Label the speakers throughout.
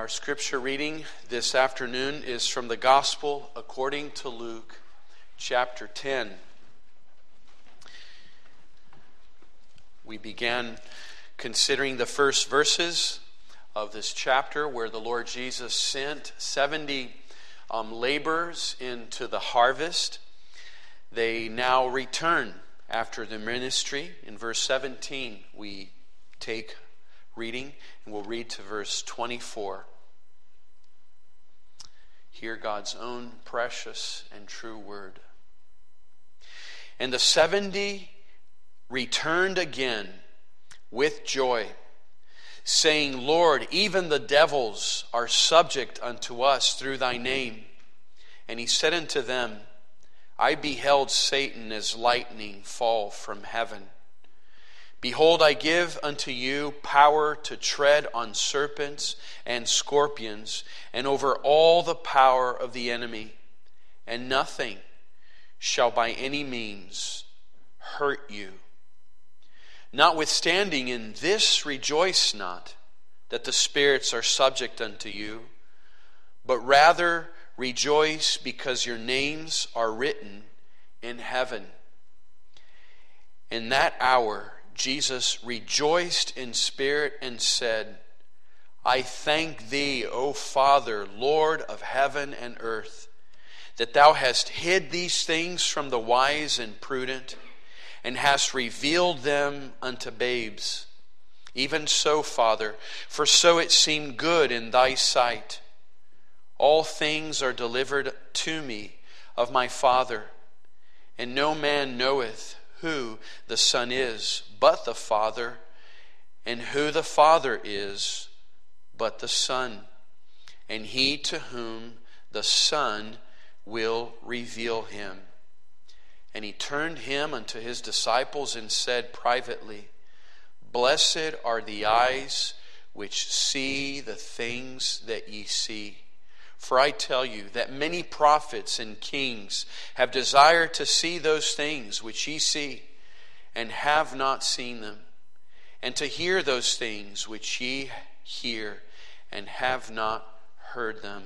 Speaker 1: Our scripture reading this afternoon is from the Gospel according to Luke, chapter 10. We began considering the first verses of this chapter where the Lord Jesus sent 70 laborers into the harvest. They now return after the ministry. In verse 17 we take reading, and we'll read to verse 24. Hear God's own precious and true word. And the 70 returned again with joy, saying, Lord, even the devils are subject unto us through thy name. And he said unto them, I beheld Satan as lightning fall from heaven. Behold, I give unto you power to tread on serpents and scorpions, and over all the power of the enemy, and nothing shall by any means hurt you. Notwithstanding, in this rejoice not, that the spirits are subject unto you, but rather rejoice because your names are written in heaven. In that hour Jesus rejoiced in spirit and said, I thank thee, O Father, Lord of heaven and earth, that thou hast hid these things from the wise and prudent, and hast revealed them unto babes. Even so, Father, for so it seemed good in thy sight. All things are delivered to me of my Father, and no man knoweth who the Son is, but the Father, and who the Father is, but the Son, and he to whom the Son will reveal him. And he turned him unto his disciples and said privately, Blessed are the eyes which see the things that ye see. For I tell you that many prophets and kings have desired to see those things which ye see, and have not seen them, and to hear those things which ye hear, and have not heard them.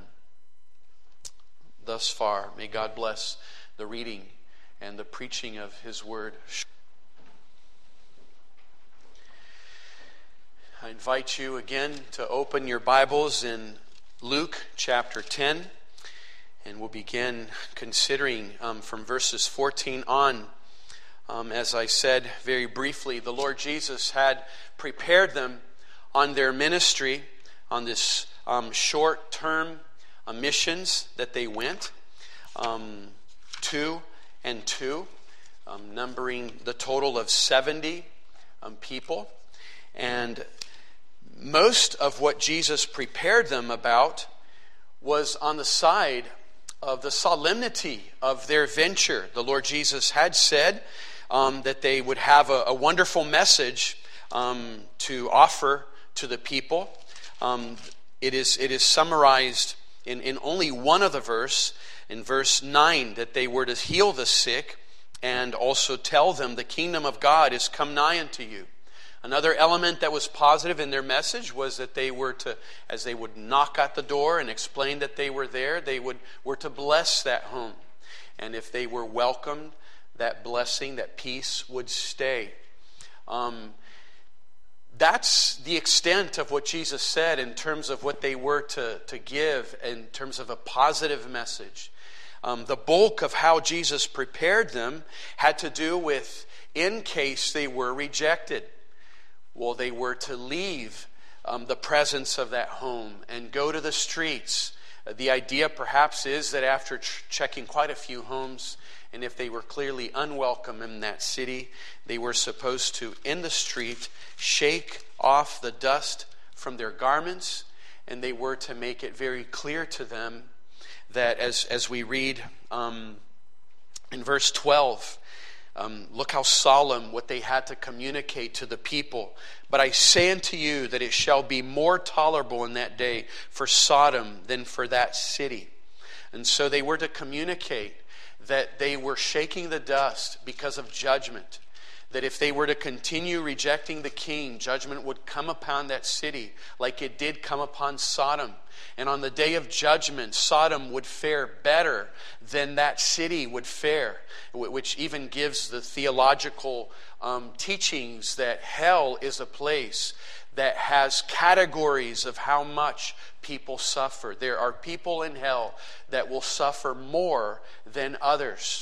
Speaker 1: Thus far, may God bless the reading and the preaching of His Word. I invite you again to open your Bibles in Luke chapter 10, and we'll begin considering from verses 14 on. As I said very briefly, the Lord Jesus had prepared them on their ministry, on this short-term missions that they went, 2 and 2, numbering the total of 70 people. And most of what Jesus prepared them about was on the side of the solemnity of their venture. The Lord Jesus had said that they would have a wonderful message to offer to the people. It is summarized in only one of the verse, in verse 9, that they were to heal the sick and also tell them the kingdom of God is come nigh unto you. Another element that was positive in their message was that they were to, as they would knock at the door and explain that they were there, they were to bless that home. And if they were welcomed, that blessing, that peace would stay. That's the extent of what Jesus said in terms of what they were to give in terms of a positive message. The bulk of how Jesus prepared them had to do with in case they were rejected. Well, they were to leave the presence of that home and go to the streets. The idea perhaps is that after checking quite a few homes, and if they were clearly unwelcome in that city, they were supposed to, in the street, shake off the dust from their garments, and they were to make it very clear to them that as we read in verse 12, look how solemn what they had to communicate to the people. But I say unto you that it shall be more tolerable in that day for Sodom than for that city. And so they were to communicate that they were shaking the dust because of judgment. that if they were to continue rejecting the king, judgment would come upon that city like it did come upon Sodom. And on the day of judgment, Sodom would fare better than that city would fare, which even gives the theological teachings that hell is a place that has categories of how much people suffer. There are people in hell that will suffer more than others.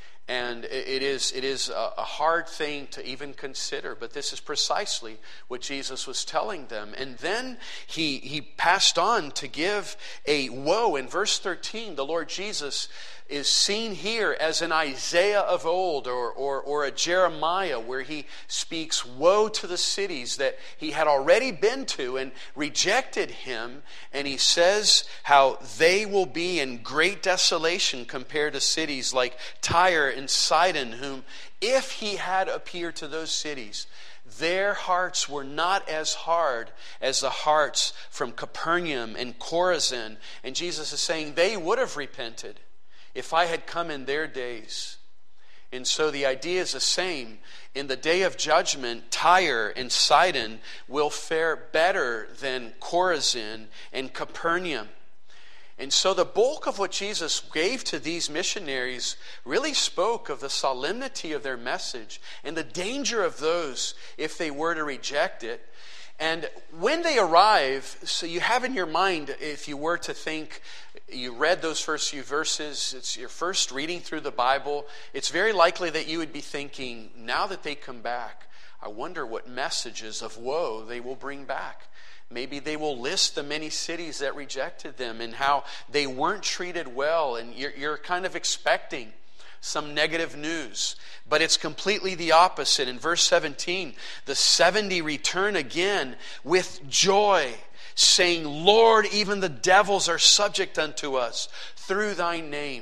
Speaker 1: And it is a hard thing to even consider, but this is precisely what Jesus was telling them. And then he passed on to give a woe. In verse 13, the Lord Jesus is seen here as an Isaiah of old or a Jeremiah, where he speaks woe to the cities that he had already been to and rejected him. And he says how they will be in great desolation compared to cities like Tyre and Sidon, whom if he had appeared to those cities, their hearts were not as hard as the hearts from Capernaum and Chorazin. And Jesus is saying they would have repented if I had come in their days. And so the idea is the same. In the day of judgment, Tyre and Sidon will fare better than Chorazin and Capernaum. And so the bulk of what Jesus gave to these missionaries really spoke of the solemnity of their message and the danger of those if they were to reject it. And when they arrive, so you have in your mind, if you were to think, you read those first few verses, it's your first reading through the Bible, it's very likely that you would be thinking, now that they come back, I wonder what messages of woe they will bring back. Maybe they will list the many cities that rejected them and how they weren't treated well, and you're kind of expecting some negative news. But it's completely the opposite. In verse 17, the 70 return again with joy, saying, Lord, even the devils are subject unto us through thy name.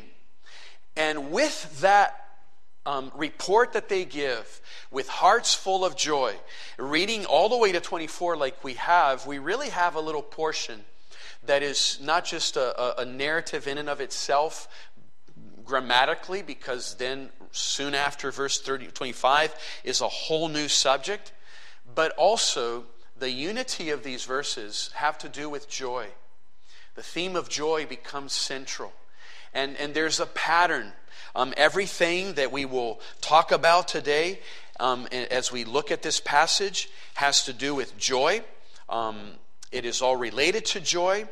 Speaker 1: And with that report that they give, with hearts full of joy, reading all the way to 24 like we really have a little portion that is not just a narrative in and of itself, grammatically, because then soon after verse 25 is a whole new subject, but also the unity of these verses have to do with joy. The theme of joy becomes central. And there's a pattern. Everything that we will talk about today as we look at this passage has to do with joy. It is all related to joy.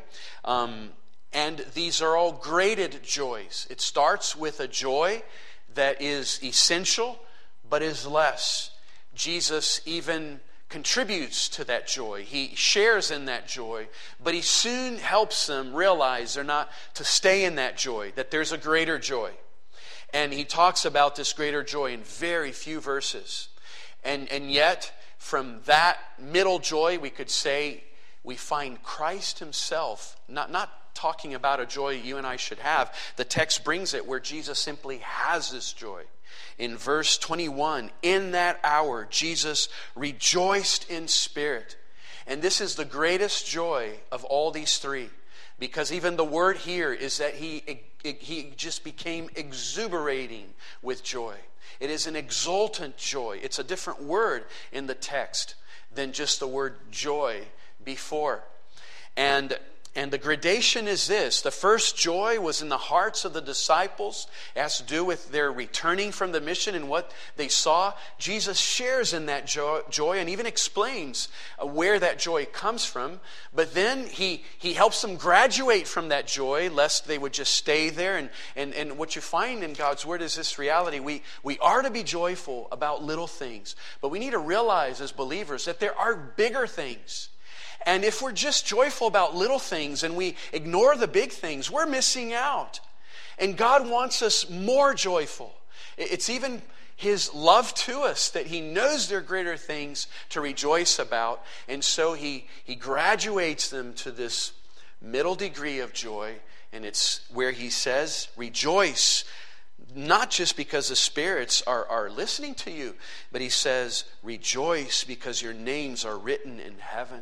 Speaker 1: And these are all graded joys. It starts with a joy that is essential, but is less. Jesus even contributes to that joy. He shares in that joy, but he soon helps them realize they're not to stay in that joy, that there's a greater joy. And he talks about this greater joy in very few verses. And yet, from that middle joy, we could say, we find Christ himself, not talking about a joy you and I should have. The text brings it where Jesus simply has this joy. In verse 21, in that hour, Jesus rejoiced in spirit. And this is the greatest joy of all these three, because even the word here is that he just became exuberating with joy. It is an exultant joy. It's a different word in the text than just the word joy before. And the gradation is this. The first joy was in the hearts of the disciples. It has to do with their returning from the mission and what they saw. Jesus shares in that joy and even explains where that joy comes from. But then he helps them graduate from that joy, lest they would just stay there. And what you find in God's Word is this reality. We are to be joyful about little things. But we need to realize as believers that there are bigger things. And if we're just joyful about little things and we ignore the big things, we're missing out. And God wants us more joyful. It's even his love to us that he knows there are greater things to rejoice about. And so he graduates them to this middle degree of joy. And it's where he says, rejoice, not just because the spirits are listening to you, but he says, rejoice because your names are written in heaven.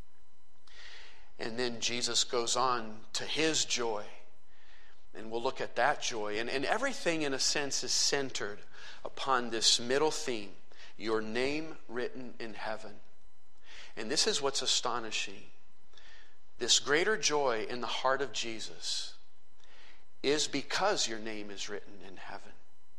Speaker 1: And then Jesus goes on to his joy. And we'll look at that joy. And everything, in a sense, is centered upon this middle theme. your name written in heaven. And this is what's astonishing. This greater joy in the heart of Jesus is because your name is written in heaven.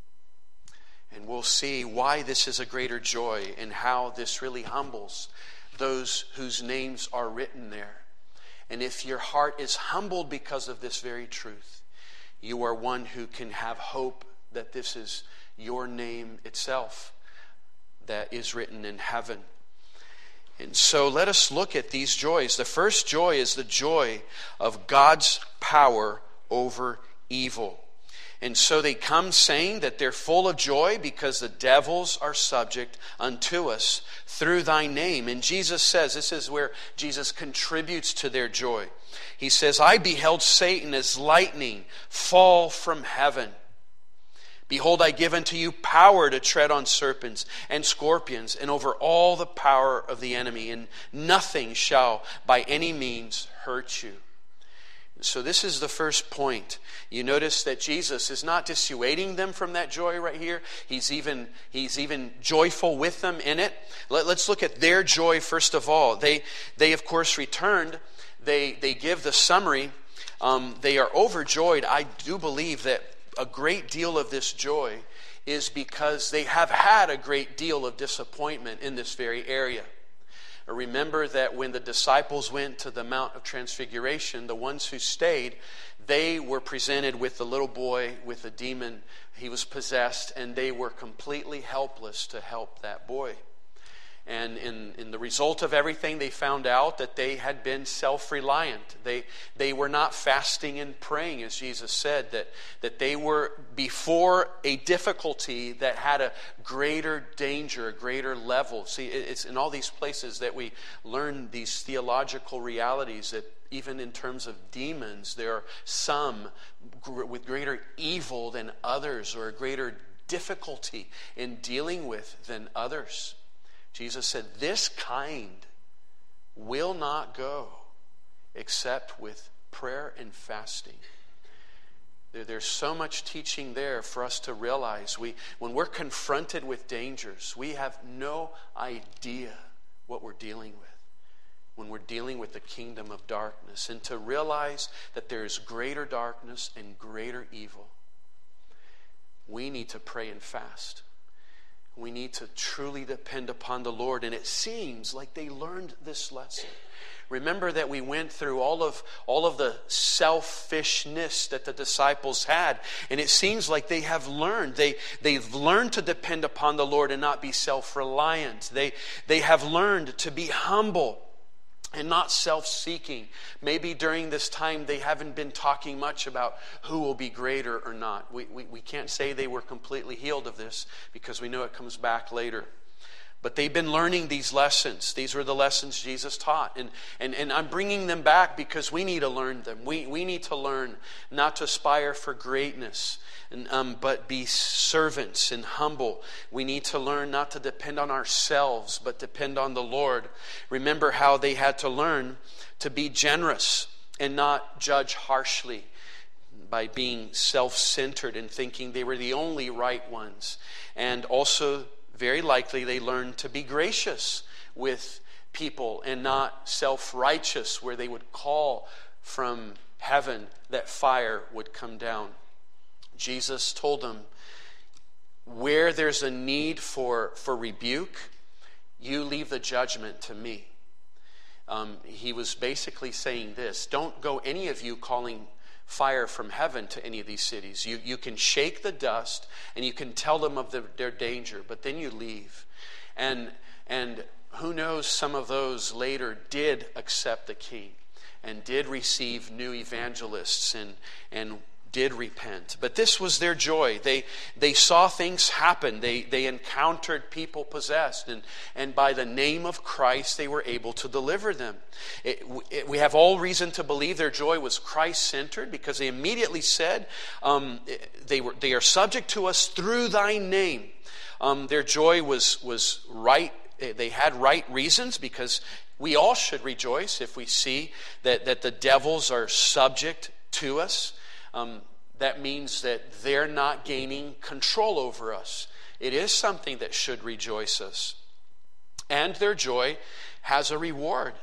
Speaker 1: And we'll see why this is a greater joy and how this really humbles those whose names are written there. And if your heart is humbled because of this very truth, you are one who can have hope that this is your name itself that is written in heaven. And so let us look at these joys. The first joy is the joy of God's power over evil. And so they come saying that they're full of joy because the devils are subject unto us through thy name. And Jesus says, this is where Jesus contributes to their joy. He says, I beheld Satan as lightning fall from heaven. Behold, I give unto you power to tread on serpents and scorpions and over all the power of the enemy, and nothing shall by any means hurt you. So this is the first point. You notice that Jesus is not dissuading them from that joy right here. He's even joyful with them in it. Let's look at their joy first of all. They of course returned. They give the summary. They are overjoyed. I do believe that a great deal of this joy is because they have had a great deal of disappointment in this very area. Remember that when the disciples went to the Mount of Transfiguration, the ones who stayed, they were presented with the little boy with a demon. He was possessed, and they were completely helpless to help that boy. And in the result of everything, they found out that they had been self-reliant. They were not fasting and praying, as Jesus said, that they were before a difficulty that had a greater danger, a greater level. See, it's in all these places that we learn these theological realities that even in terms of demons, there are some with greater evil than others, or a greater difficulty in dealing with than others. Jesus said, this kind will not go except with prayer and fasting. There's so much teaching there for us to realize. When we're confronted with dangers, we have no idea what we're dealing with when we're dealing with the kingdom of darkness. And to realize that there's greater darkness and greater evil, we need to pray and fast. We need to truly depend upon the Lord. And it seems like they learned this lesson. Remember that we went through all of the selfishness that the disciples had. And it seems like they have learned. They've learned to depend upon the Lord and not be self-reliant. They have learned to be humble and not self-seeking. Maybe during this time they haven't been talking much about who will be greater or not. We can't say they were completely healed of this because we know it comes back later. But they've been learning these lessons. These were the lessons Jesus taught. And I'm bringing them back because we need to learn them. We need to learn not to aspire for greatness, but be servants and humble. We need to learn not to depend on ourselves, but depend on the Lord. Remember how they had to learn to be generous and not judge harshly by being self-centered and thinking they were the only right ones. And also, very likely, they learned to be gracious with people and not self-righteous, where they would call from heaven that fire would come down. Jesus told them, where there's a need for rebuke, you leave the judgment to me. He was basically saying this: don't go, any of you, calling fire from heaven to any of these cities. You can shake the dust and you can tell them of their danger, but then you leave. And who knows, some of those later did accept the King and did receive new evangelists and did repent. But this was their joy. They saw things happen. They encountered people possessed. And by the name of Christ, they were able to deliver them. We have all reason to believe their joy was Christ-centered, because they immediately said, they are subject to us through thy name. Their joy was right. They had right reasons, because we all should rejoice if we see that the devils are subject to us. That means that they're not gaining control over us. it is something that should rejoice us. And their joy has a reward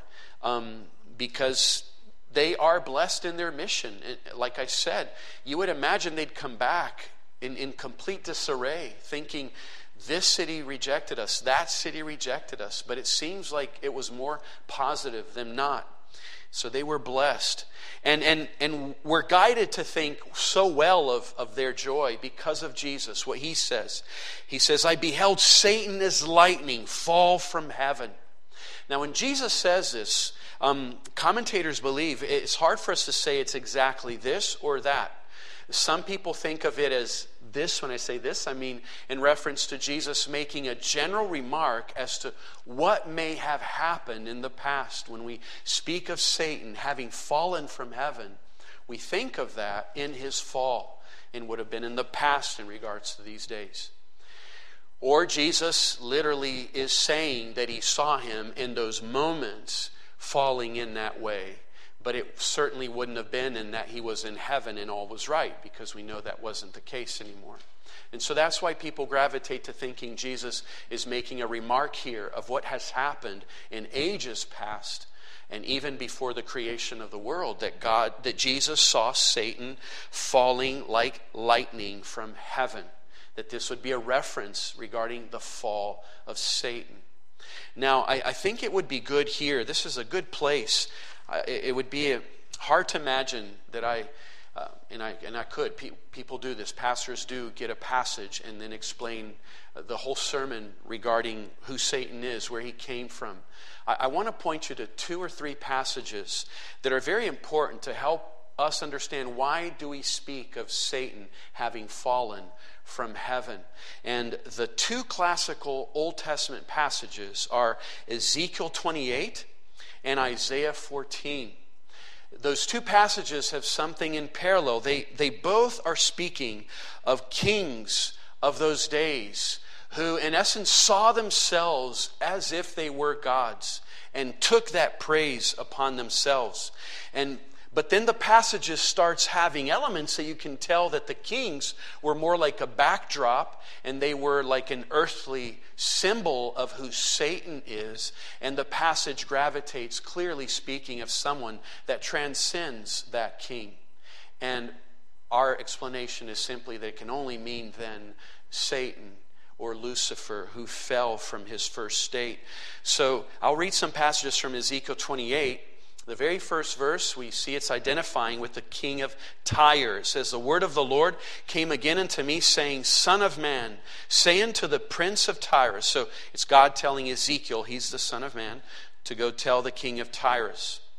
Speaker 1: because they are blessed in their mission. Like I said, you would imagine they'd come back in complete disarray, thinking, this city rejected us, that city rejected us. But it seems like it was more positive than not. So they were blessed. And we're guided to think so well of their joy because of Jesus, what he says. He says, I beheld Satan as lightning fall from heaven. Now when Jesus says this, commentators believe it's hard for us to say it's exactly this or that. Some people think of it as this. When I say this, I mean in reference to Jesus making a general remark as to what may have happened in the past. When we speak of Satan having fallen from heaven, we think of that in his fall and would have been in the past in regards to these days. Or Jesus literally is saying that he saw him in those moments falling in that way. But it certainly wouldn't have been in that he was in heaven and all was right, because we know that wasn't the case anymore. And so that's why people gravitate to thinking Jesus is making a remark here of what has happened in ages past and even before the creation of the world, that Jesus saw Satan falling like lightning from heaven. That this would be a reference regarding the fall of Satan. Now, I think it would be good here. This is a good place. It would be hard to imagine that I could. People do this. Pastors do get a passage and then explain the whole sermon regarding who Satan is, where he came from. I want to point you to 2 or 3 passages that are very important to help us understand why do we speak of Satan having fallen from heaven. And the 2 classical Old Testament passages are Ezekiel 28 and Isaiah 14. Those 2 passages have something in parallel. They both are speaking of kings of those days who in essence saw themselves as if they were gods and took that praise upon themselves. But then the passages starts having elements that you can tell that the kings were more like a backdrop and they were like an earthly symbol of who Satan is. And the passage gravitates, clearly speaking of someone that transcends that king. And our explanation is simply that it can only mean then Satan or Lucifer, who fell from his first state. So I'll read some passages from Ezekiel 28. The very first verse, we see it's identifying with the king of Tyre. It says, the word of the Lord came again unto me, saying, Son of man, say unto the prince of Tyre. So it's God telling Ezekiel, he's the son of man, to go tell the king of Tyre.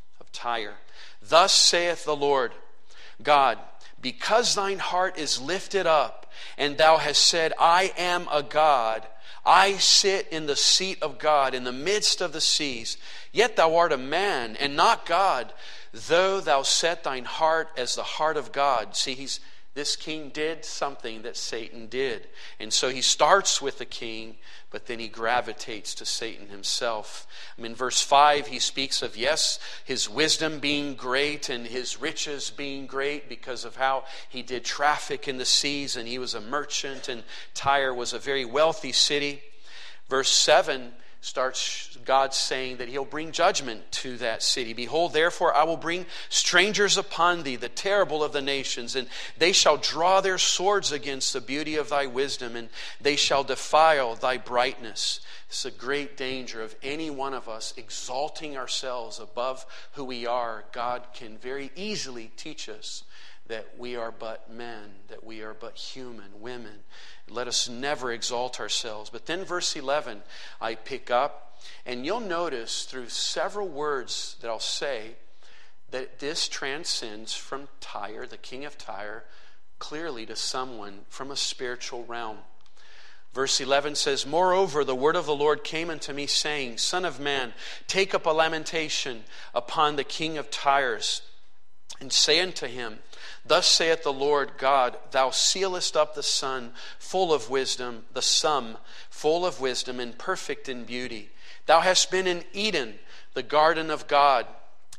Speaker 1: Thus saith the Lord God, because thine heart is lifted up, and thou hast said, I am a God, I sit in the seat of God in the midst of the seas. Yet thou art a man and not God, though thou set thine heart as the heart of God. See, this king did something that Satan did. And so he starts with the king, but then he gravitates to Satan himself. In verse 5, he speaks of, yes, his wisdom being great and his riches being great because of how he did traffic in the seas, and he was a merchant, and Tyre was a very wealthy city. Verse 7 starts God saying that he'll bring judgment to that city. Behold, therefore, I will bring strangers upon thee, the terrible of the nations, and they shall draw their swords against the beauty of thy wisdom, and they shall defile thy brightness. It's a great danger of any one of us exalting ourselves above who we are. God can very easily teach us that we are but men, that we are but human, women. Let us never exalt ourselves. But then verse 11, I pick up, and you'll notice through several words that I'll say that this transcends from Tyre, the king of Tyre, clearly to someone from a spiritual realm. Verse 11 says, Moreover, the word of the Lord came unto me, saying, Son of man, take up a lamentation upon the king of Tyre, and say unto him, Thus saith the Lord God, Thou sealest up the sun full of wisdom, the sum full of wisdom and perfect in beauty. Thou hast been in Eden, the garden of God.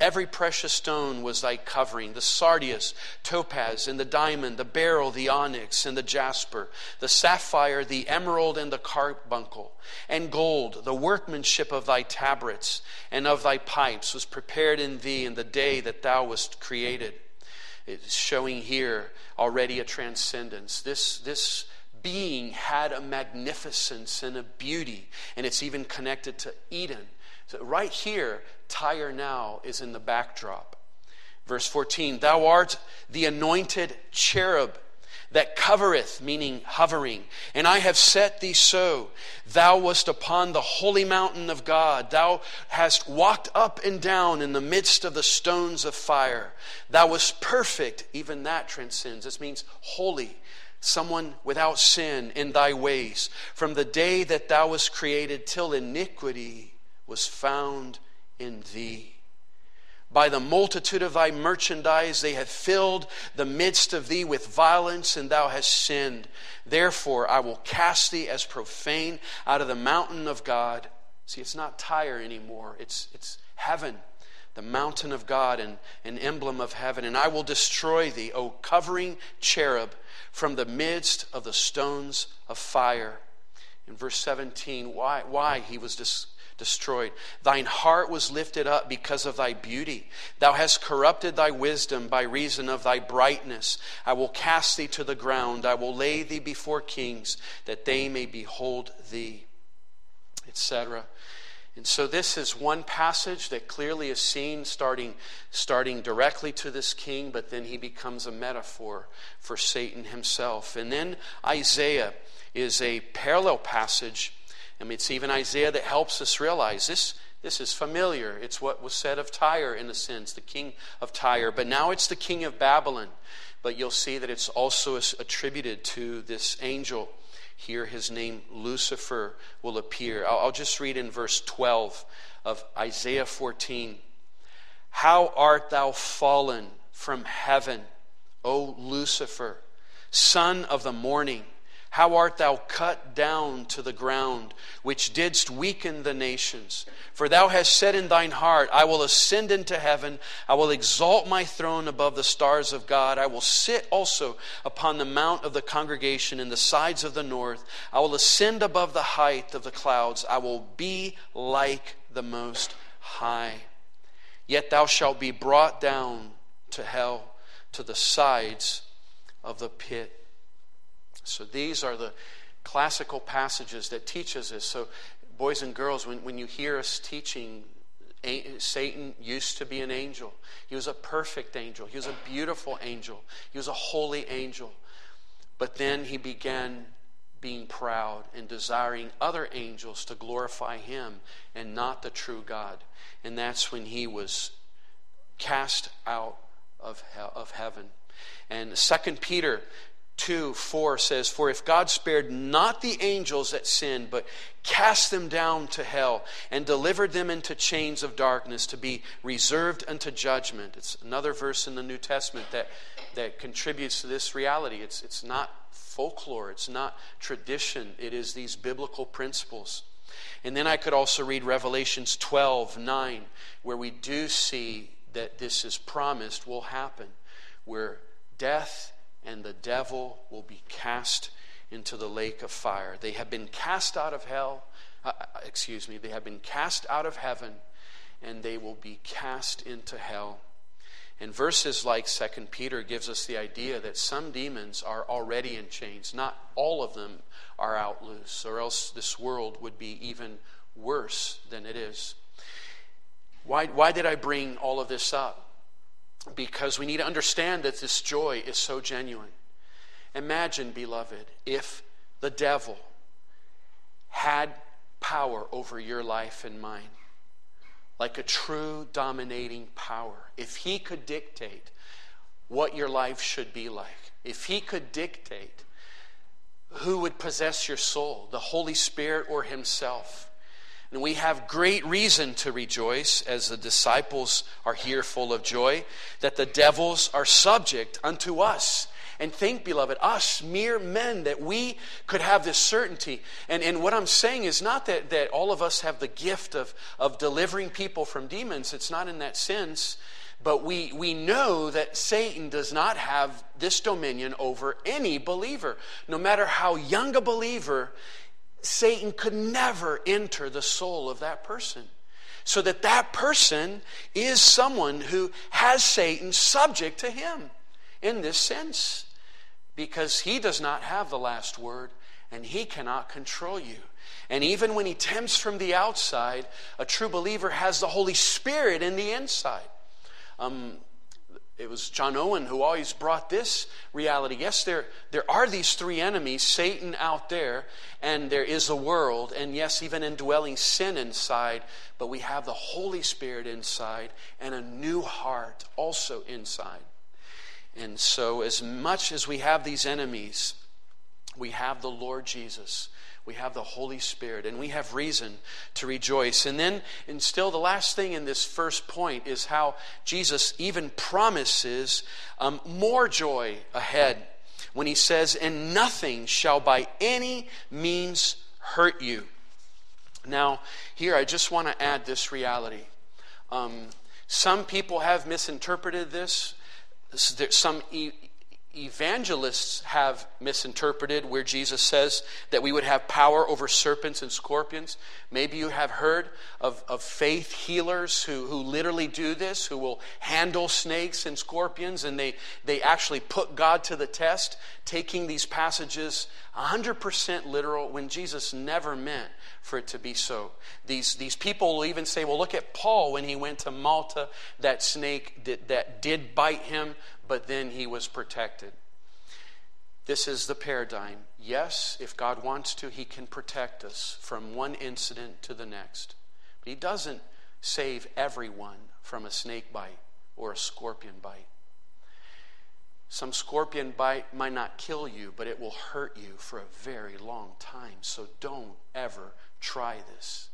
Speaker 1: Every precious stone was thy covering, the sardius, topaz, and the diamond, the beryl, the onyx, and the jasper, the sapphire, the emerald, and the carbuncle, and gold. The workmanship of thy tabrets and of thy pipes was prepared in thee in the day that thou wast created. It's showing here already a transcendence. This being had a magnificence and a beauty, and it's even connected to Eden. So right here, Tyre now is in the backdrop. Verse 14, thou art the anointed cherub that covereth, meaning hovering, and I have set thee so. Thou wast upon the holy mountain of God. Thou hast walked up and down in the midst of the stones of fire. Thou wast perfect, even that transcends. This means holy, someone without sin in thy ways, from the day that thou wast created till iniquity was found in thee. By the multitude of thy merchandise they have filled the midst of thee with violence, and thou hast sinned. Therefore I will cast thee as profane out of the mountain of God. See, it's not Tyre anymore. It's heaven, the mountain of God, and an emblem of heaven. And I will destroy thee, O covering cherub, from the midst of the stones of fire. In verse 17, why he was destroyed. Thine heart was lifted up because of thy beauty. Thou hast corrupted thy wisdom by reason of thy brightness. I will cast thee to the ground. I will lay thee before kings, that they may behold thee, etc. And so this is one passage that clearly is seen starting directly to this king, but then he becomes a metaphor for Satan himself. And then Isaiah is a parallel passage. I mean, it's even Isaiah that helps us realize this is familiar. It's what was said of Tyre in a sense, the king of Tyre. But now it's the king of Babylon. But you'll see that it's also attributed to this angel. Here his name Lucifer will appear. I'll just read in verse 12 of Isaiah 14. How art thou fallen from heaven, O Lucifer, son of the morning? How art thou cut down to the ground, which didst weaken the nations? For thou hast said in thine heart, I will ascend into heaven. I will exalt my throne above the stars of God. I will sit also upon the mount of the congregation in the sides of the north. I will ascend above the height of the clouds. I will be like the Most High. Yet thou shalt be brought down to hell, to the sides of the pit. So these are the classical passages that teach us this. So boys and girls, when you hear us teaching, Satan used to be an angel. He was a perfect angel. He was a beautiful angel. He was a holy angel. But then he began being proud and desiring other angels to glorify him and not the true God. And that's when he was cast out of heaven. And 2 Peter 2:4 says, for if God spared not the angels that sinned, but cast them down to hell and delivered them into chains of darkness to be reserved unto judgment. It's another verse in the New Testament that contributes to this reality. It's not folklore. It's not tradition. It is these biblical principles. And then I could also read Revelations 12:9, where we do see that this is promised will happen, where death and the devil will be cast into the lake of fire. They have been cast out of hell. They have been cast out of heaven, and they will be cast into hell. And verses like 2 Peter gives us the idea that some demons are already in chains. Not all of them are out loose, or else this world would be even worse than it is. Why did I bring all of this up? Because we need to understand that this joy is so genuine. Imagine, beloved, if the devil had power over your life and mine, like a true dominating power. If he could dictate what your life should be like, if he could dictate who would possess your soul, the Holy Spirit or himself. And we have great reason to rejoice, as the disciples are here full of joy, that the devils are subject unto us. And think, beloved, us mere men, that we could have this certainty. And what I'm saying is not that all of us have the gift of delivering people from demons. It's not in that sense. But we know that Satan does not have this dominion over any believer. No matter how young a believer, Satan could never enter the soul of that person. So that person is someone who has Satan subject to him in this sense. Because he does not have the last word, and he cannot control you. And even when he tempts from the outside, a true believer has the Holy Spirit in the inside. It was John Owen who always brought this reality. Yes, there are these three enemies, Satan out there, and there is the world, and yes, even indwelling sin inside, but we have the Holy Spirit inside and a new heart also inside. And so as much as we have these enemies, we have the Lord Jesus. We have the Holy Spirit, and we have reason to rejoice. And still the last thing in this first point is how Jesus even promises more joy ahead when he says, "And nothing shall by any means hurt you." Now, here I just want to add this reality. Some people have misinterpreted this. Some evangelists have misinterpreted where Jesus says that we would have power over serpents and scorpions. Maybe you have heard of faith healers who literally do this, who will handle snakes and scorpions, and they actually put God to the test, taking these passages 100% literal when Jesus never meant for it to be so. These people will even say, well, look at Paul when he went to Malta, that snake that did bite him, but then he was protected. This is the paradigm. Yes, if God wants to, he can protect us from one incident to the next. But he doesn't save everyone from a snake bite or a scorpion bite. Some scorpion bite might not kill you, but it will hurt you for a very long time. So don't ever try this.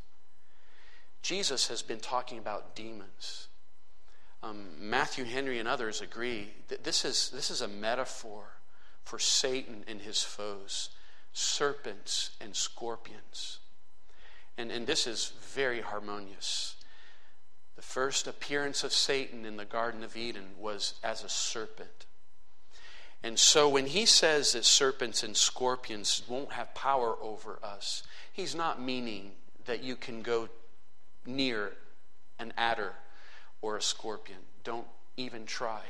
Speaker 1: Jesus has been talking about demons. Matthew Henry and others agree that this is a metaphor for Satan and his foes, serpents and scorpions. And this is very harmonious. The first appearance of Satan in the Garden of Eden was as a serpent. And so when he says that serpents and scorpions won't have power over us, he's not meaning that you can go near an adder or a scorpion. Don't even try.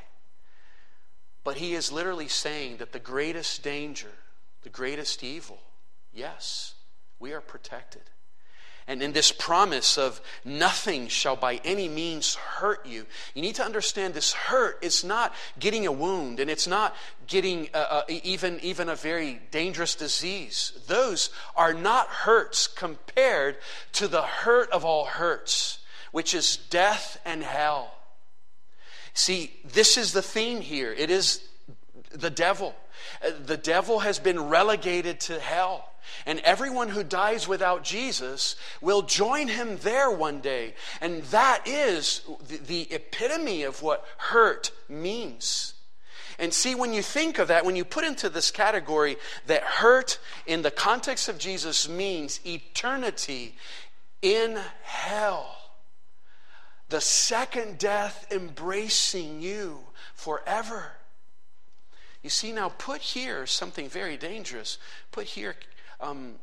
Speaker 1: But he is literally saying that the greatest danger, the greatest evil, yes, we are protected. And in this promise of nothing shall by any means hurt you, you need to understand this hurt is not getting a wound, and it's not getting even a very dangerous disease. Those are not hurts compared to the hurt of all hurts, which is death and hell. See, this is the theme here. It is the devil. The devil has been relegated to hell. And everyone who dies without Jesus will join him there one day. And that is the epitome of what hurt means. And see, when you think of that, when you put into this category that hurt in the context of Jesus means eternity in hell, the second death embracing you forever. You see, now put here something very dangerous. Put here, I'm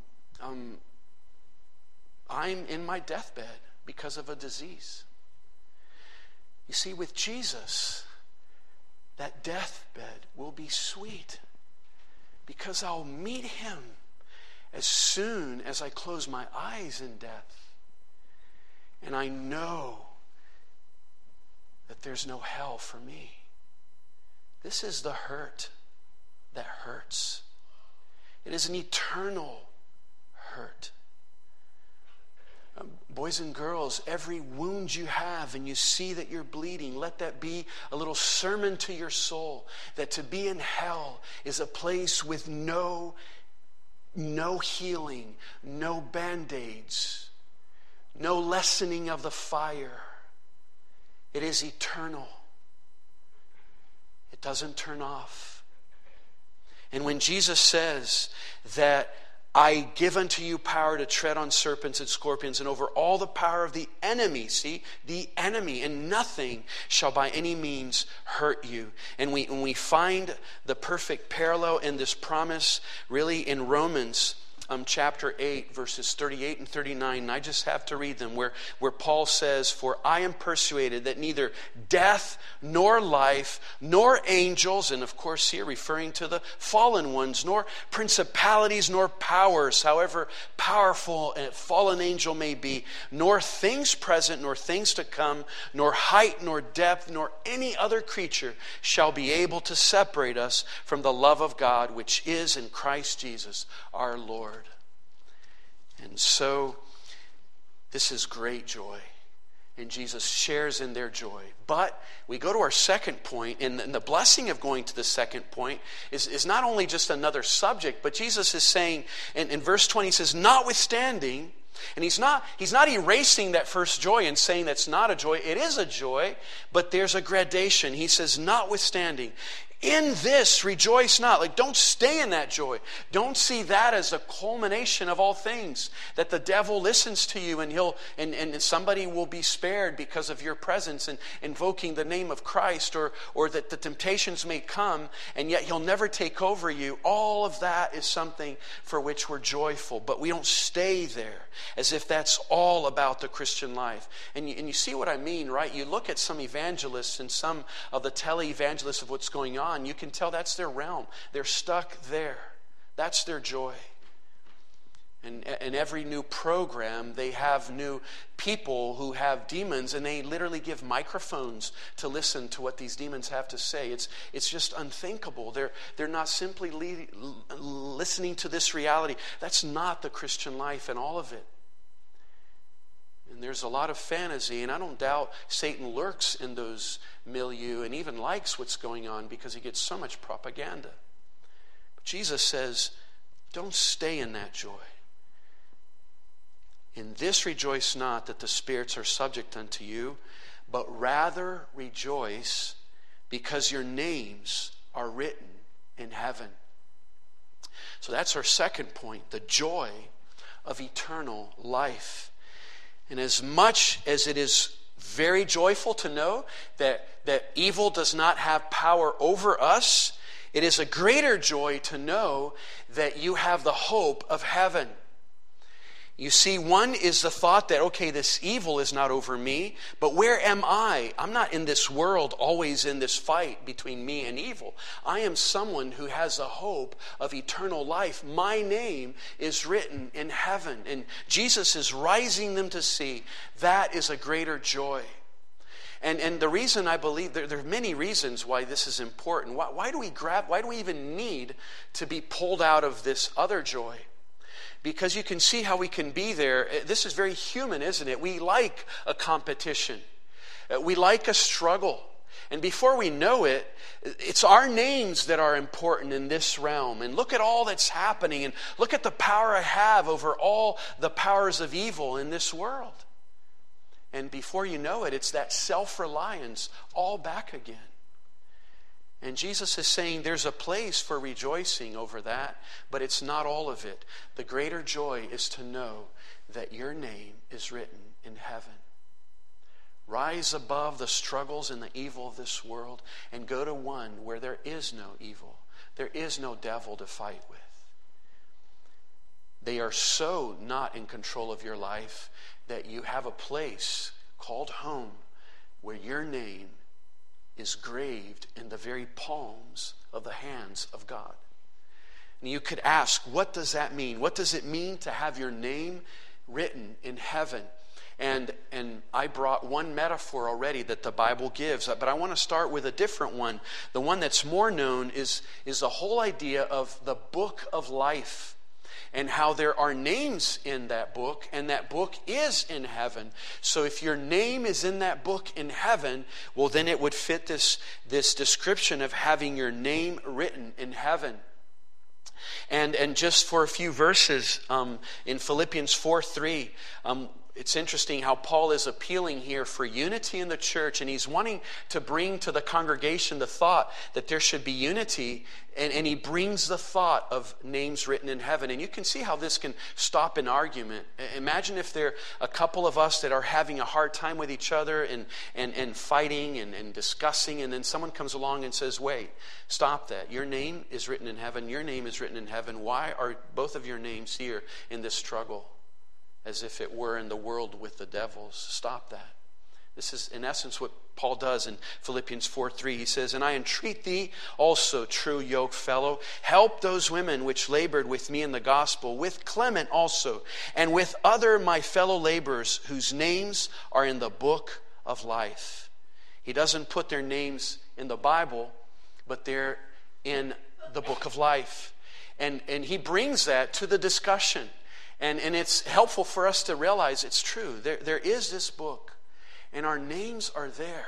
Speaker 1: in my deathbed because of a disease. You see, with Jesus, that deathbed will be sweet because I'll meet him as soon as I close my eyes in death. And I know that there's no hell for me. This is the hurt that hurts. It is an eternal hurt. Boys and girls, every wound you have and you see that you're bleeding, let that be a little sermon to your soul, that to be in hell is a place with no healing, no band-aids, no lessening of the fire. It is eternal. It doesn't turn off. And when Jesus says that I give unto you power to tread on serpents and scorpions and over all the power of the enemy. See, the enemy, and nothing shall by any means hurt you. And we find the perfect parallel in this promise really in Romans chapter 8, verses 38 and 39. And I just have to read them where Paul says, for I am persuaded that neither death nor life nor angels, and of course here referring to the fallen ones, nor principalities nor powers, however powerful a fallen angel may be, nor things present nor things to come, nor height nor depth nor any other creature shall be able to separate us from the love of God which is in Christ Jesus our Lord. And so, this is great joy. And Jesus shares in their joy. But we go to our second point, and the blessing of going to the second point is not only just another subject, but Jesus is saying, in verse 20, he says, notwithstanding, and he's not erasing that first joy and saying that's not a joy. It is a joy, but there's a gradation. He says, notwithstanding, in this rejoice not. Like, don't stay in that joy. Don't see that as a culmination of all things. That the devil listens to you and somebody will be spared because of your presence and invoking the name of Christ, or that the temptations may come and yet he'll never take over you. All of that is something for which we're joyful, but we don't stay there as if that's all about the Christian life. And you see what I mean, right? You look at some evangelists and some of the tele-evangelists of what's going on, you can tell that's their realm. They're stuck there. That's their joy. And every new program, they have new people who have demons, and they literally give microphones to listen to what these demons have to say. It's just unthinkable. They're not simply listening to this reality. That's not the Christian life and all of it. And there's a lot of fantasy, and I don't doubt Satan lurks in those milieu and even likes what's going on because he gets so much propaganda. But Jesus says, don't stay in that joy. In this rejoice not that the spirits are subject unto you, but rather rejoice because your names are written in heaven. So that's our second point, the joy of eternal life. And as much as it is very joyful to know that evil does not have power over us, it is a greater joy to know that you have the hope of heaven. You see, one is the thought that, okay, this evil is not over me, but where am I? I'm not in this world always in this fight between me and evil. I am someone who has a hope of eternal life. My name is written in heaven, and Jesus is rising them to see. That is a greater joy. And the reason I believe, there are many reasons why this is important. Why do we even need to be pulled out of this other joy? Because you can see how we can be there. This is very human, isn't it? We like a competition. We like a struggle. And before we know it, it's our names that are important in this realm. And look at all that's happening. And look at the power I have over all the powers of evil in this world. And before you know it, it's that self-reliance all back again. And Jesus is saying there's a place for rejoicing over that, but it's not all of it. The greater joy is to know that your name is written in heaven. Rise above the struggles and the evil of this world and go to one where there is no evil. There is no devil to fight with. They are so not in control of your life that you have a place called home where your name is graved in the very palms of the hands of God. And you could ask, what does that mean? What does it mean to have your name written in heaven? And I brought one metaphor already that the Bible gives, but I want to start with a different one. The one that's more known is the whole idea of the book of life. And how there are names in that book, and that book is in heaven. So if your name is in that book in heaven, well, then it would fit this description of having your name written in heaven. And just for a few verses, in Philippians 4:3, It's interesting how Paul is appealing here for unity in the church, and he's wanting to bring to the congregation the thought that there should be unity, and he brings the thought of names written in heaven. And you can see how this can stop an argument. Imagine if there are a couple of us that are having a hard time with each other and fighting and discussing, and then someone comes along and says, wait, stop that. Your name is written in heaven. Your name is written in heaven. Why are both of your names here in this struggle? As if it were in the world with the devils. Stop that. This is in essence what Paul does in Philippians 4:3. He says, and I entreat thee also, true yoke fellow, help those women which labored with me in the gospel, with Clement also, and with other my fellow laborers, whose names are in the book of life. He doesn't put their names in the Bible, but they're in the book of life. And he brings that to the discussion. And it's helpful for us to realize it's true. There is this book, and our names are there.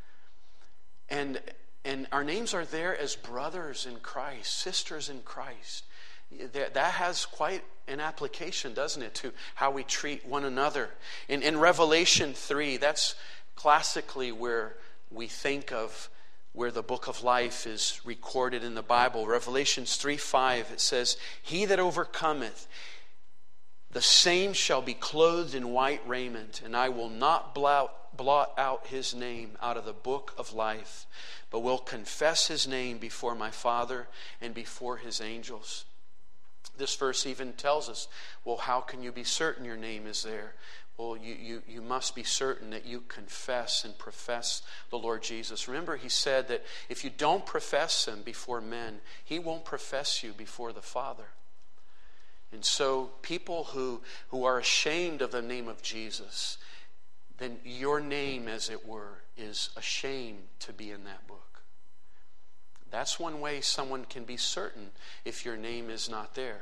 Speaker 1: And our names are there as brothers in Christ, sisters in Christ. That has quite an application, doesn't it, to how we treat one another. In Revelation 3, that's classically where we think of where the book of life is recorded in the Bible. Revelations 3:5, it says, he that overcometh, the same shall be clothed in white raiment, and I will not blot out his name out of the book of life, but will confess his name before my Father and before his angels. This verse even tells us, well, how can you be certain your name is there? Well, you must be certain that you confess and profess the Lord Jesus. Remember, he said that if you don't profess him before men, he won't profess you before the Father. And so people who are ashamed of the name of Jesus, then your name, as it were, is ashamed to be in that book. That's one way someone can be certain if your name is not there.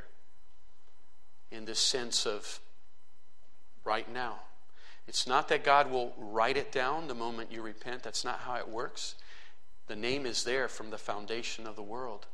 Speaker 1: In the sense of right now. It's not that God will write it down the moment you repent. That's not how it works. The name is there from the foundation of the world.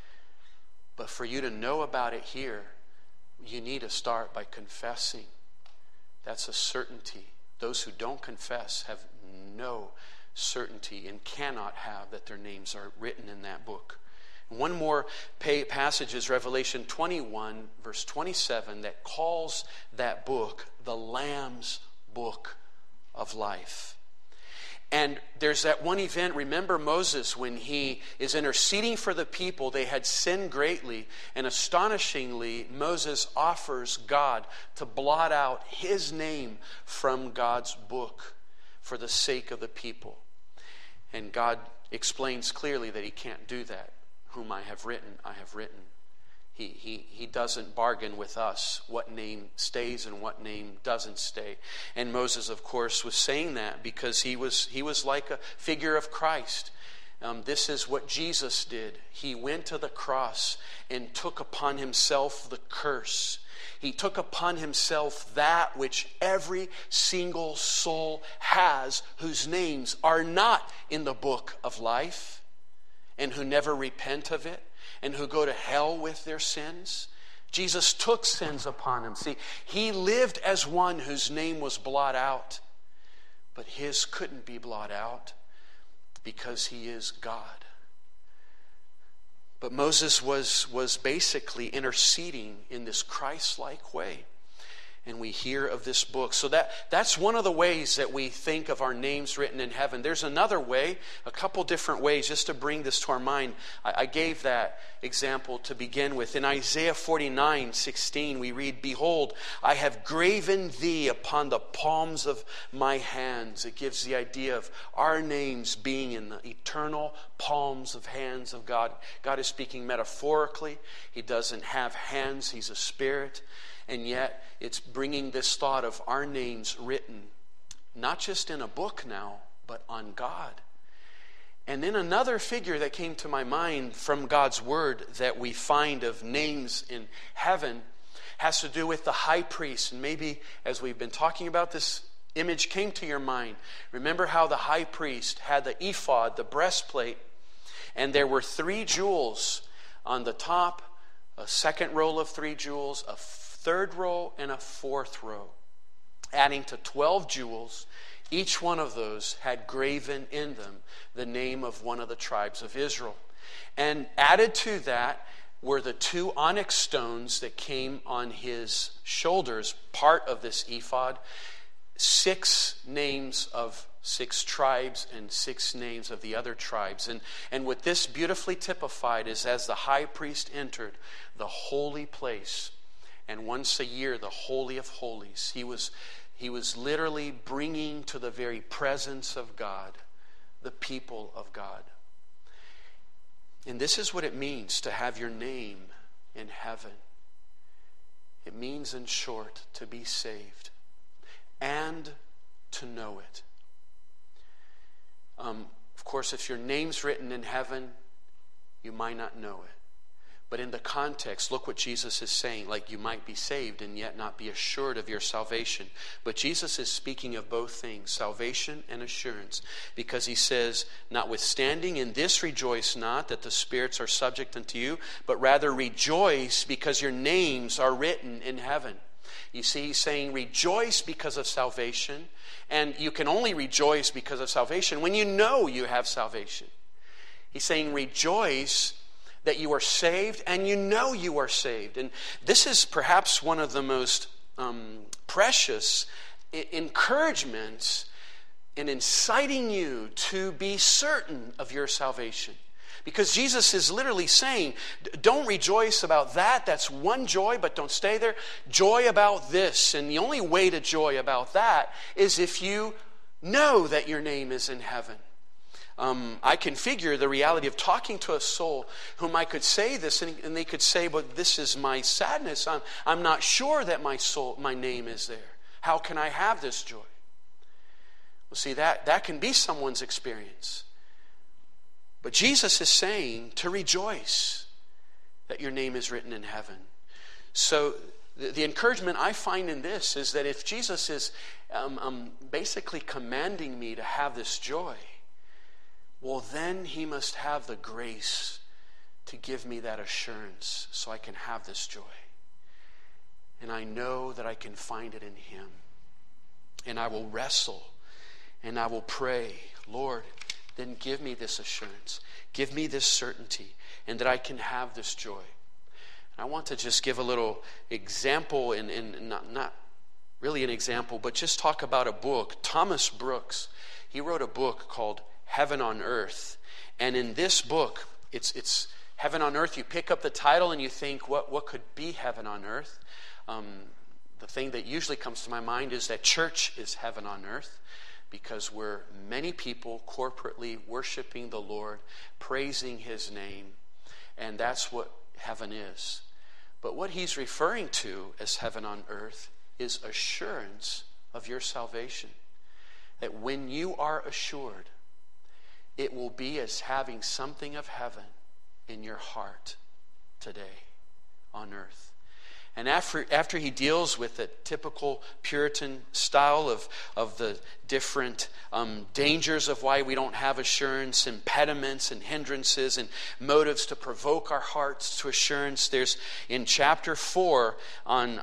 Speaker 1: But for you to know about it here, you need to start by confessing. That's a certainty. Those who don't confess have no certainty and cannot have that their names are written in that book. One more passage is Revelation 21, verse 27, that calls that book the Lamb's Book of Life. And there's that one event, remember Moses, when he is interceding for the people, they had sinned greatly, and astonishingly, Moses offers God to blot out his name from God's book for the sake of the people. And God explains clearly that he can't do that. Whom I have written, I have written. He doesn't bargain with us what name stays and what name doesn't stay. And Moses, of course, was saying that because he was like a figure of Christ. This is what Jesus did. He went to the cross and took upon himself the curse. He took upon himself that which every single soul has, whose names are not in the book of life, and who never repent of it, and who go to hell with their sins. Jesus took sins upon him. See, he lived as one whose name was blotted out, but his couldn't be blotted out because he is God. But Moses was basically interceding in this Christ-like way. And we hear of this book. So that's one of the ways that we think of our names written in heaven. There's another way, a couple different ways, just to bring this to our mind. I gave that example to begin with. In Isaiah 49:16, we read, behold, I have graven thee upon the palms of my hands. It gives the idea of our names being in the eternal palms of hands of God. God is speaking metaphorically. He doesn't have hands. He's a spirit. And yet, it's bringing this thought of our names written, not just in a book now, but on God. And then another figure that came to my mind from God's word that we find of names in heaven has to do with the high priest. And maybe as we've been talking about, this image came to your mind. Remember how the high priest had the ephod, the breastplate, and there were 3 jewels on the top, a second row of 3 jewels, a third row, and a fourth row. adding to 12 jewels. Each one of those had graven in them the name of one of the tribes of Israel. And added to that were the 2 onyx stones that came on his shoulders, part of this ephod. 6 names of 6 tribes and 6 names of the other tribes. And what this beautifully typified is as the high priest entered the holy place, and once a year the Holy of Holies, he was literally bringing to the very presence of God the people of God. And this is what it means to have your name in heaven. It means, in short, to be saved and to know it. Of course, if your name's written in heaven, you might not know it. But in the context, look what Jesus is saying. Like, you might be saved and yet not be assured of your salvation. But Jesus is speaking of both things, salvation and assurance. Because he says, notwithstanding in this rejoice not that the spirits are subject unto you, but rather rejoice because your names are written in heaven. You see, he's saying rejoice because of salvation. And you can only rejoice because of salvation when you know you have salvation. He's saying rejoice that you are saved and you know you are saved. And this is perhaps one of the most precious encouragements in inciting you to be certain of your salvation. Because Jesus is literally saying, don't rejoice about that. That's one joy, but don't stay there. Joy about this. And the only way to joy about that is if you know that your name is in heaven. I can figure the reality of talking to a soul whom I could say this, and they could say, but this is my sadness. I'm not sure that my name is there. How can I have this joy? Well, see, that can be someone's experience. But Jesus is saying to rejoice that your name is written in heaven. So the encouragement I find in this is that if Jesus is basically commanding me to have this joy, well, then he must have the grace to give me that assurance so I can have this joy. And I know that I can find it in him. And I will wrestle and I will pray, Lord, then give me this assurance. Give me this certainty, and that I can have this joy. And I want to just give a little example, and not really an example, but just talk about a book. Thomas Brooks, he wrote a book called Heaven on Earth. And in this book, it's Heaven on Earth. You pick up the title and you think, what could be heaven on earth? The thing that usually comes to my mind is that church is heaven on earth, because we're many people corporately worshiping the Lord, praising his name, and that's what heaven is. But what he's referring to as heaven on earth is assurance of your salvation. That when you are assured, it will be as having something of heaven in your heart today on earth. And after he deals with the typical Puritan style of the different dangers of why we don't have assurance, impediments and hindrances and motives to provoke our hearts to assurance, there's in chapter 4 on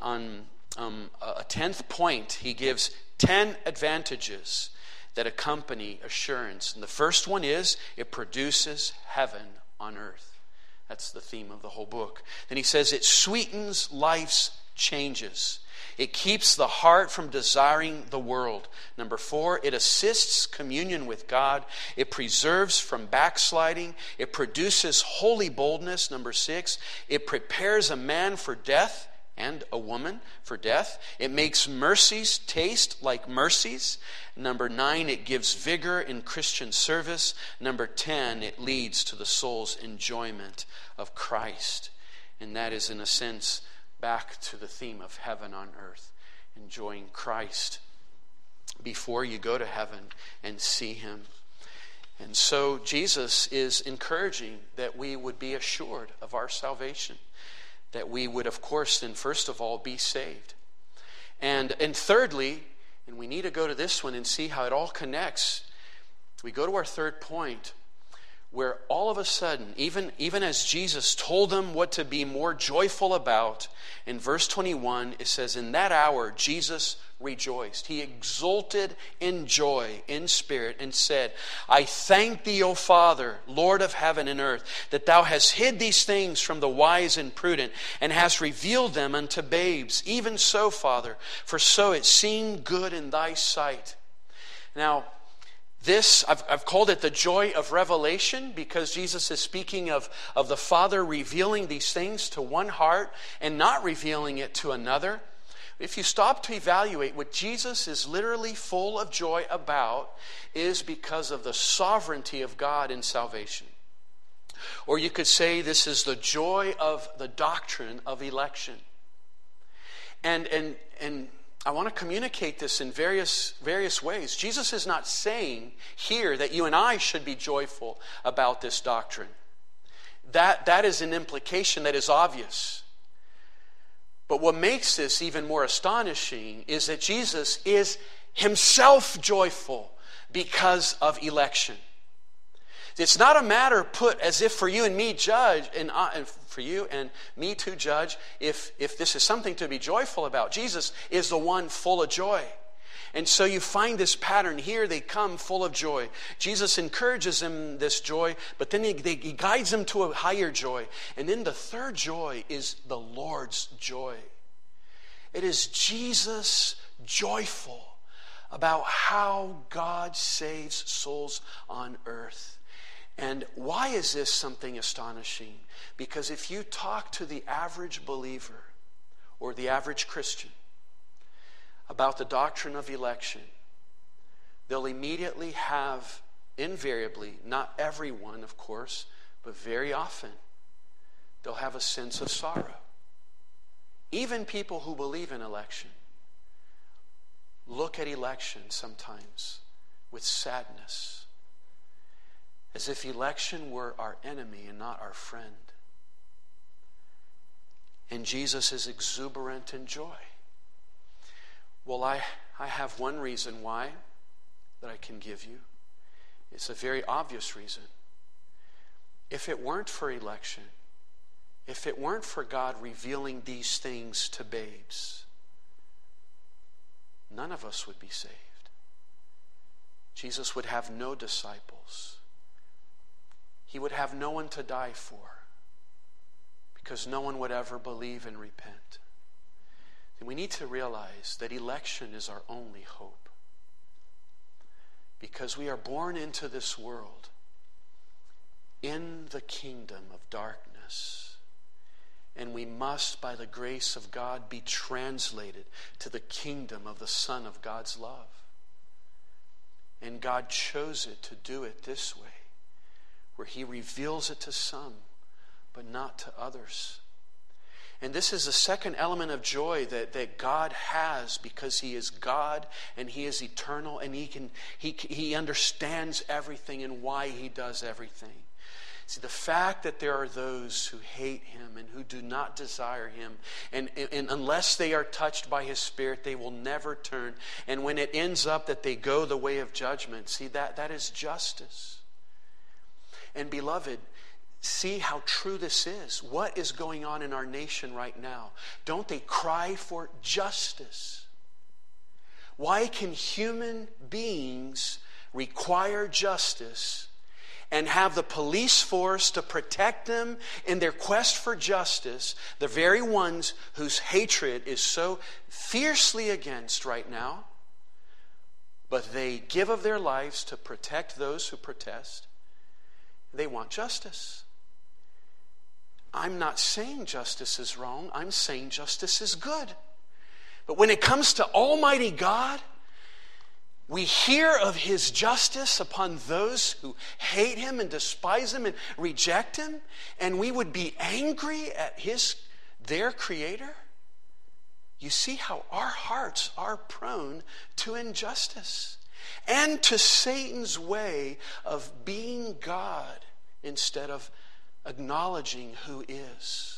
Speaker 1: a 10th point, he gives 10 advantages that accompany assurance. And the first one is it produces heaven on earth. That's the theme of the whole book. Then he says it sweetens life's changes. It keeps the heart from desiring the world. Number 4, it assists communion with God. It preserves from backsliding. It produces holy boldness. Number 6, it prepares a man for death and a woman for death. It makes mercies taste like mercies. Number 9, it gives vigor in Christian service. Number 10, it leads to the soul's enjoyment of Christ. And that is, in a sense, back to the theme of heaven on earth, enjoying Christ before you go to heaven and see him. And so Jesus is encouraging that we would be assured of our salvation. That we would, of course, then first of all, be saved. And thirdly, and we need to go to this one and see how it all connects. We go to our third point. where all of a sudden, even as Jesus told them what to be more joyful about, in verse 21, it says, in that hour Jesus rejoiced. He exulted in joy, in spirit, and said, I thank thee, O Father, Lord of heaven and earth, that thou hast hid these things from the wise and prudent, and hast revealed them unto babes. Even so, Father, for so it seemed good in thy sight. Now, this, I've called it the joy of revelation, because Jesus is speaking of the Father revealing these things to one heart and not revealing it to another. If you stop to evaluate, what Jesus is literally full of joy about is because of the sovereignty of God in salvation. Or you could say this is the joy of the doctrine of election. And I want to communicate this in various ways. Jesus is not saying here that you and I should be joyful about this doctrine. That is an implication that is obvious. But what makes this even more astonishing is that Jesus is himself joyful because of election. It's not a matter put as if for you and me judge, and for you and me to judge if this is something to be joyful about. Jesus is the one full of joy. And so you find this pattern here. They come full of joy. Jesus encourages them this joy, but then he guides them to a higher joy. And then the third joy is the Lord's joy. It is Jesus joyful about how God saves souls on earth. And why is this something astonishing? Because if you talk to the average believer or the average Christian about the doctrine of election, they'll immediately have, invariably, not everyone, of course, but very often, they'll have a sense of sorrow. Even people who believe in election look at election sometimes with sadness, as if election were our enemy and not our friend. And Jesus is exuberant in joy. Well, I have one reason why that I can give you. It's a very obvious reason. If it weren't for election, if it weren't for God revealing these things to babes, none of us would be saved. Jesus would have no disciples. He would have no one to die for, because no one would ever believe and repent. And we need to realize that election is our only hope, because we are born into this world in the kingdom of darkness, and we must, by the grace of God, be translated to the kingdom of the Son of God's love. And God chose it to do it this way, where he reveals it to some, but not to others. And this is the second element of joy that God has, because he is God and he is eternal, and he understands everything and why he does everything. See, the fact that there are those who hate him and who do not desire him, and unless they are touched by his Spirit, they will never turn. And when it ends up that they go the way of judgment, see, that is justice. And beloved, see how true this is. What is going on in our nation right now? Don't they cry for justice? Why can human beings require justice and have the police force to protect them in their quest for justice, the very ones whose hatred is so fiercely against right now, but they give of their lives to protect those who protest? They want justice. I'm not saying justice is wrong. I'm saying justice is good. But when it comes to Almighty God, we hear of his justice upon those who hate him and despise him and reject him, and we would be angry at their Creator. You see how our hearts are prone to injustice and to Satan's way of being God instead of acknowledging who is.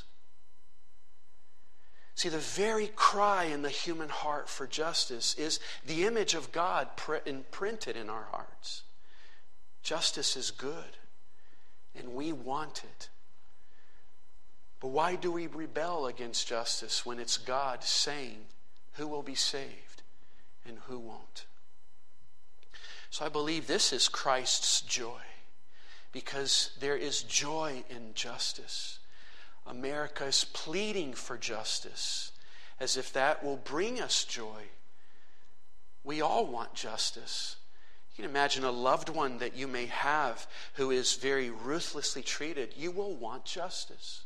Speaker 1: See, the very cry in the human heart for justice is the image of God imprinted in our hearts. Justice is good. And we want it. But why do we rebel against justice when it's God saying who will be saved and who won't? So I believe this is Christ's joy, because there is joy in justice. America is pleading for justice as if that will bring us joy. We all want justice. You can imagine a loved one that you may have who is very ruthlessly treated. You will want justice.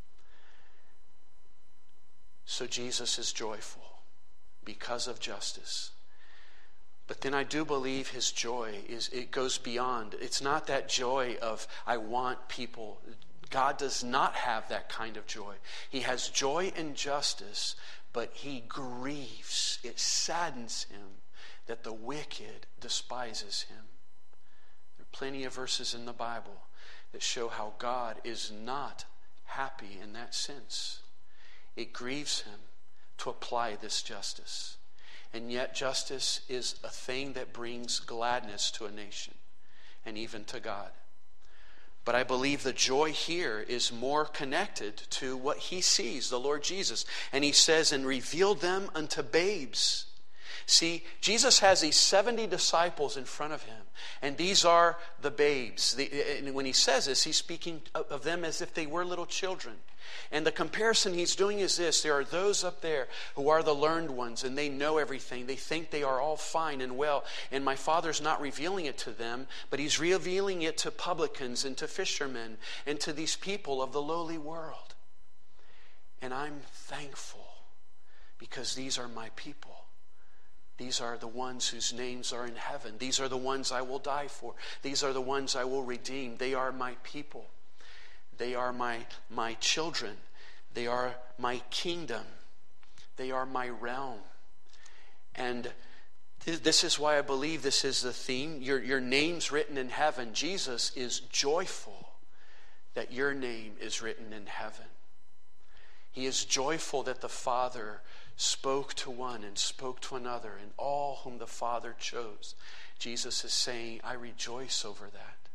Speaker 1: So Jesus is joyful because of justice. But then I do believe his joy it goes beyond. It's not that joy of I want people. God does not have that kind of joy. He has joy in justice, but he grieves. It saddens him that the wicked despises him. There are plenty of verses in the Bible that show how God is not happy in that sense. It grieves him to apply this justice. And yet justice is a thing that brings gladness to a nation and even to God. But I believe the joy here is more connected to what he sees, the Lord Jesus. And he says, and revealed them unto babes. See, Jesus has these 70 disciples in front of him. And these are the babes. And when he says this, he's speaking of them as if they were little children. And the comparison he's doing is this. There are those up there who are the learned ones, and they know everything. They think they are all fine and well. And my Father's not revealing it to them, but he's revealing it to publicans and to fishermen and to these people of the lowly world. And I'm thankful because these are my people. These are the ones whose names are in heaven. These are the ones I will die for. These are the ones I will redeem. They are my people. They are my children. They are my kingdom. They are my realm. And this is why I believe this is the theme. Your name's written in heaven. Jesus is joyful that your name is written in heaven. He is joyful that the Father spoke to one and spoke to another, and all whom the Father chose. Jesus is saying, I rejoice over that.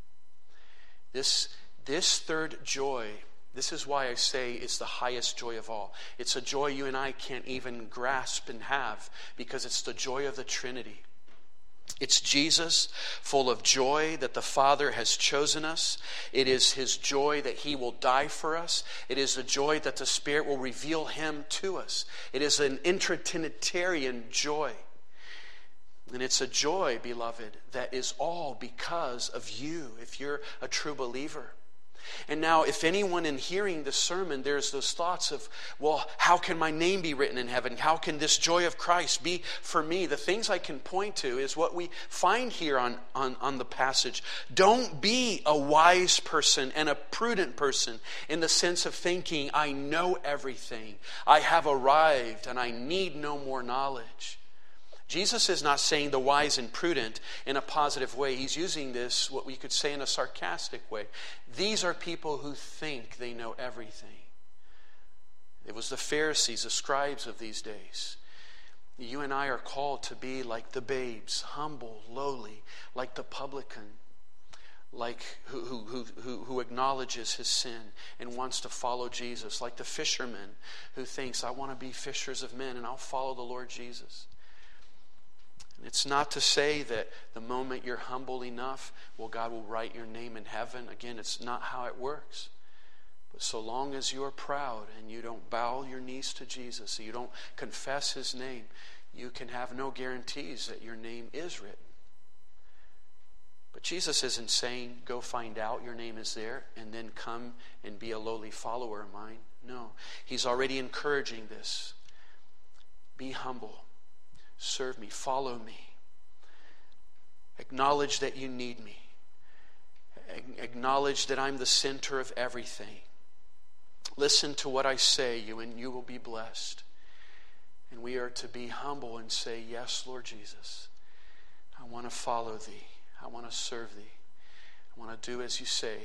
Speaker 1: This third joy, this is why I say it's the highest joy of all. It's a joy you and I can't even grasp and have, because it's the joy of the Trinity. It's Jesus, full of joy that the Father has chosen us. It is his joy that he will die for us. It is the joy that the Spirit will reveal him to us. It is an intratrinitarian joy. And it's a joy, beloved, that is all because of you, if you're a true believer. And now, if anyone in hearing the sermon, there's those thoughts of, well, how can my name be written in heaven? How can this joy of Christ be for me? The things I can point to is what we find here on the passage. Don't be a wise person and a prudent person in the sense of thinking, I know everything. I have arrived and I need no more knowledge. Jesus is not saying the wise and prudent in a positive way. He's using this, what we could say, in a sarcastic way. These are people who think they know everything. It was the Pharisees, the scribes of these days. You and I are called to be like the babes, humble, lowly, like the publican, like who acknowledges his sin and wants to follow Jesus, like the fisherman who thinks, I want to be fishers of men and I'll follow the Lord Jesus. It's not to say that the moment you're humble enough, well, God will write your name in heaven. Again, it's not how it works. But so long as you are proud and you don't bow your knees to Jesus, so you don't confess his name, you can have no guarantees that your name is written. But Jesus isn't saying, go find out your name is there and then come and be a lowly follower of mine. No, he's already encouraging this. Be humble. Serve me. Follow me. Acknowledge that you need me. Acknowledge that I'm the center of everything. Listen to what I say, and you will be blessed. And we are to be humble and say, yes, Lord Jesus, I want to follow thee. I want to serve thee. I want to do as you say.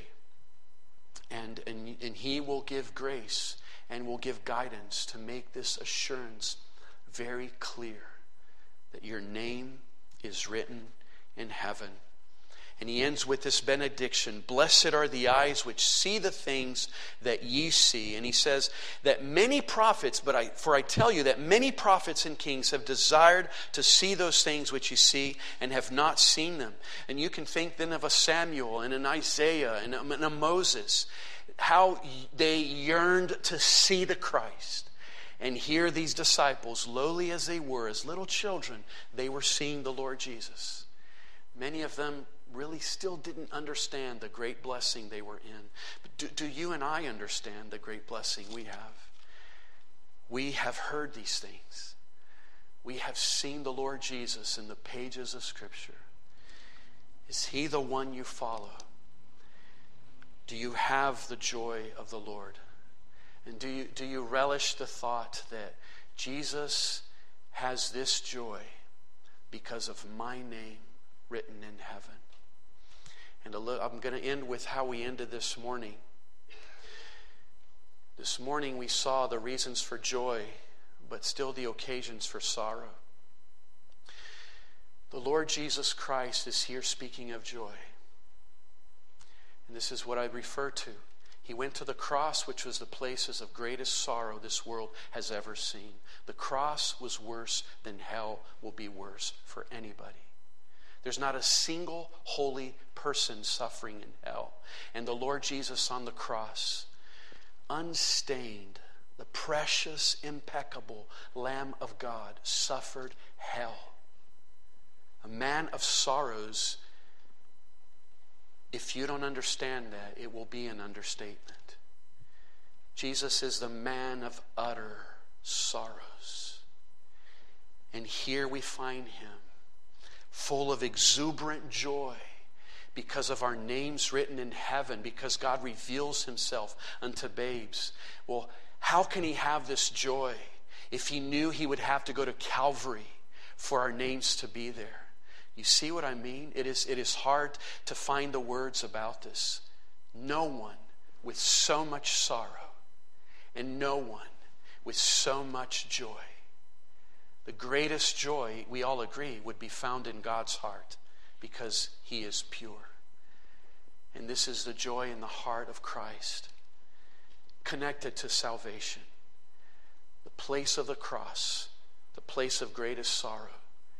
Speaker 1: And he will give grace and will give guidance to make this assurance very clear that your name is written in heaven. And he ends with this benediction: blessed are the eyes which see the things that ye see. And he says that many prophets, for I tell you that many prophets and kings have desired to see those things which you see and have not seen them. And you can think then of a Samuel and an Isaiah and a Moses, how they yearned to see the Christ. And here these disciples, lowly as they were, as little children, they were seeing the Lord Jesus. Many of them really still didn't understand the great blessing they were in. But do you and I understand the great blessing we have? We have heard these things. We have seen the Lord Jesus in the pages of Scripture. Is he the one you follow? Do you have the joy of the Lord? And do you relish the thought that Jesus has this joy because of my name written in heaven? And I'm going to end with how we ended this morning. This morning we saw the reasons for joy, but still the occasions for sorrow. The Lord Jesus Christ is here speaking of joy. And this is what I refer to. He went to the cross, which was the places of greatest sorrow this world has ever seen. The cross was worse than hell will be worse for anybody. There's not a single holy person suffering in hell. And the Lord Jesus on the cross, unstained, the precious, impeccable Lamb of God, suffered hell. A man of sorrows. If you don't understand that, it will be an understatement. Jesus is the man of utter sorrows. And here we find him, full of exuberant joy because of our names written in heaven, because God reveals himself unto babes. Well, how can he have this joy if he knew he would have to go to Calvary for our names to be there? You see what I mean? It is hard to find the words about this. No one with so much sorrow and no one with so much joy. The greatest joy, we all agree, would be found in God's heart because he is pure. And this is the joy in the heart of Christ, connected to salvation. The place of the cross, the place of greatest sorrow.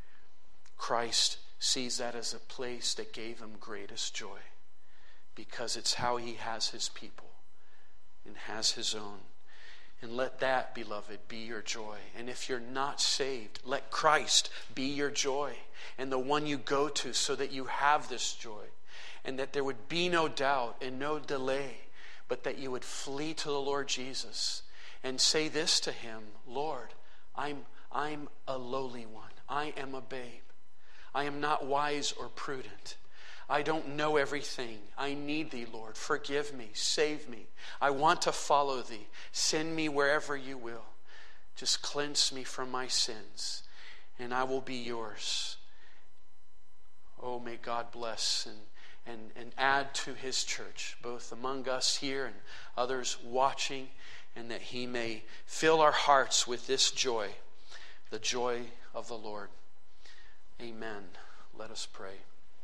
Speaker 1: Christ sees that as a place that gave him greatest joy because it's how he has his people and has his own. And let that, beloved, be your joy. And if you're not saved, let Christ be your joy and the one you go to so that you have this joy and that there would be no doubt and no delay, but that you would flee to the Lord Jesus and say this to him: Lord, I'm a lowly one. I am a babe. I am not wise or prudent. I don't know everything. I need thee, Lord. Forgive me. Save me. I want to follow thee. Send me wherever you will. Just cleanse me from my sins, and I will be yours. Oh, may God bless and add to his church, both among us here and others watching, and that he may fill our hearts with this joy, the joy of the Lord. Amen. Let us pray.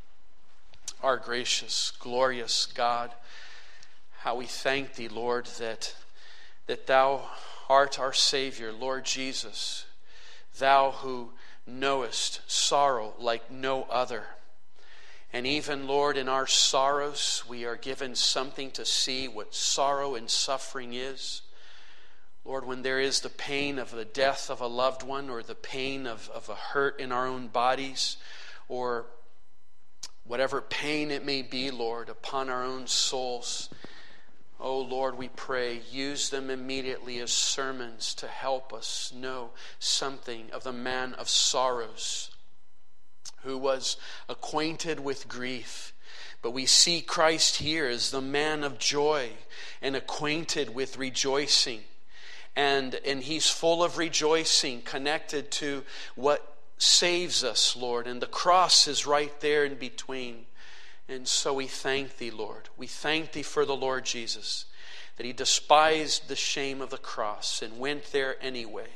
Speaker 1: Our gracious, glorious God, how we thank thee, Lord, that thou art our Savior, Lord Jesus, thou who knowest sorrow like no other. And even, Lord, in our sorrows, we are given something to see what sorrow and suffering is. Lord, when there is the pain of the death of a loved one, or the pain of a hurt in our own bodies, or whatever pain it may be, Lord, upon our own souls, oh Lord, we pray, use them immediately as sermons to help us know something of the man of sorrows who was acquainted with grief. But we see Christ here as the man of joy and acquainted with rejoicing. And he's full of rejoicing connected to what saves us, Lord. And the cross is right there in between. And so we thank thee, Lord. We thank thee for the Lord Jesus, that he despised the shame of the cross and went there anyway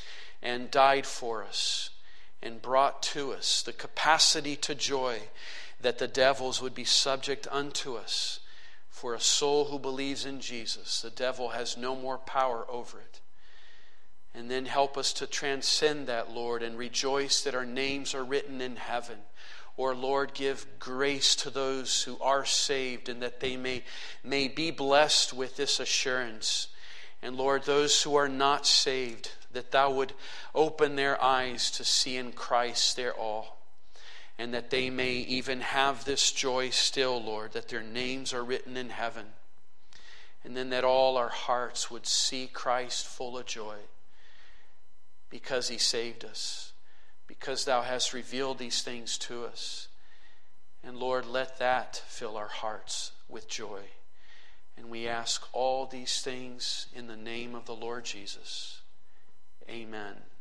Speaker 1: and died for us and brought to us the capacity to joy that the devils would be subject unto us. For a soul who believes in Jesus, the devil has no more power over it. And then help us to transcend that, Lord, and rejoice that our names are written in heaven. Or, Lord, give grace to those who are saved, and that they may be blessed with this assurance. And, Lord, those who are not saved, that Thou would open their eyes to see in Christ their all. And that they may even have this joy still, Lord, that their names are written in heaven. And then that all our hearts would see Christ full of joy because He saved us, because Thou hast revealed these things to us. And Lord, let that fill our hearts with joy. And we ask all these things in the name of the Lord Jesus. Amen.